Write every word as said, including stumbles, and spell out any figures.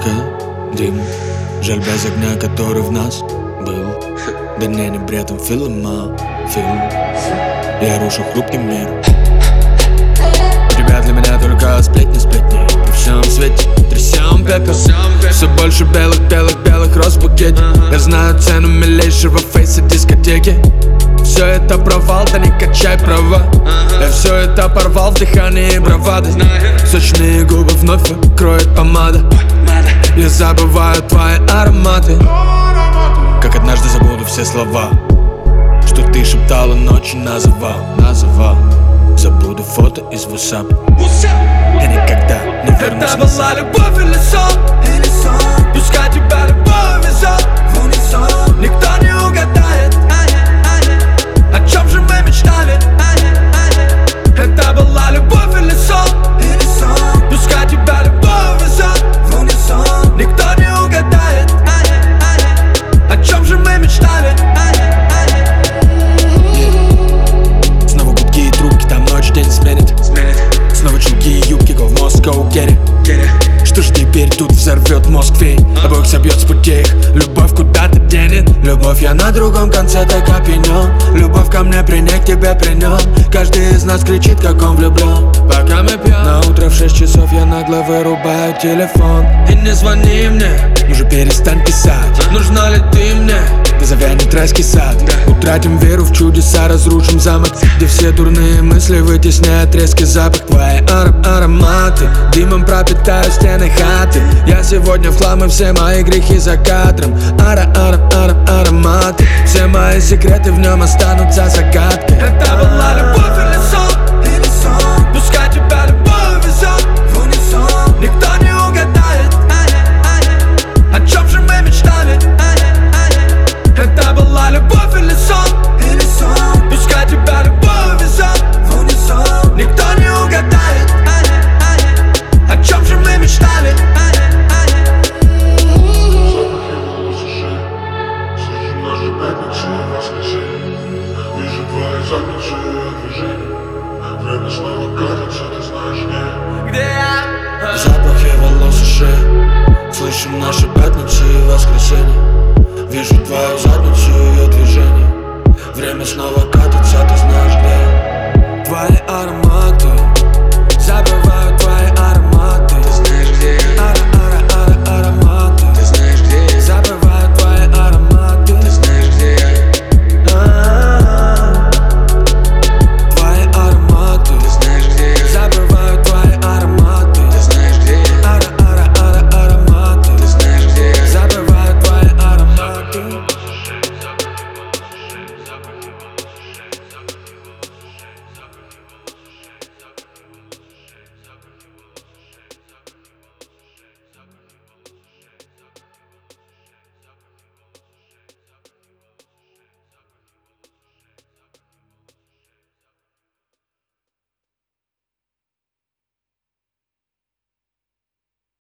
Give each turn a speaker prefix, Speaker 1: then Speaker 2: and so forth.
Speaker 1: только дым, жаль без огня, который в нас был. Да не, не бред, он фильма, фильм. Я рушу хрупкий мир. У тебя для меня только сплетни, сплетни. При всем свете трясем пепел. Все больше белых, белых, белых роз в букете. Я знаю цену милейшего фейса дискотеки. Все это провал, да не качай права. Я все это порвал в дыхании бравады. Сочные губы вновь кроет помада. Я забываю твои ароматы. Как однажды забуду все слова, что ты шептала ночью на завал, на завал. Забуду фото из WhatsApp. Я никогда не вернусь.
Speaker 2: Это была любовь или сон? Пускай тебя любовь везет в унисон. Никто не угадает, о чем же мы мечтали. Это была любовь или сон? Пускай тебя любовь везет в унисон. Никто не угадает, о чем же мы мечтали.
Speaker 1: Снова гудки и трубки, там ночь день сменит. Снова чулки и юбки, go в Moscow, get it. Что ж теперь тут взорвет мозг фей? Обоих собьет с путей их, любовь куда-то денет. Любовь, я на другом конце, так опьянен. Любовь ко мне при ней, к тебе при нем. Каждый из нас кричит, как он влюблен. Пока мы пьем. На утро в шесть часов я нагло вырубаю телефон. И не звони мне, уже перестань писать. Нужна ли ты мне? Да завянет райский сад. Утратим веру в чудеса, разрушим замок, где все дурные мысли вытесняют резкий запах. Твои ар ароматы дымом пропитают стены хаты. Я сегодня в хлам, и все мои грехи за кадром. Ара ара ара ароматы. Все мои секреты в нем останутся загадкой.
Speaker 2: Это была любовь или сон? Пускай тебя любовь везет в унисон. Никто не угадает, о чем же мы мечтали. Это была любовь или сон? Пускай тебя любовь везет в унисон. Никто не угадает, о чем же мы мечтали.
Speaker 3: Вижу твои задницы и движения. Время снова катится, ты знаешь где.
Speaker 2: Где я?
Speaker 1: Запахи волос и шеи. Слышим наши пятницы и воскресенье. Вижу твою задницу и ее движение. Время снова катится, ты знаешь где. Твои ароматы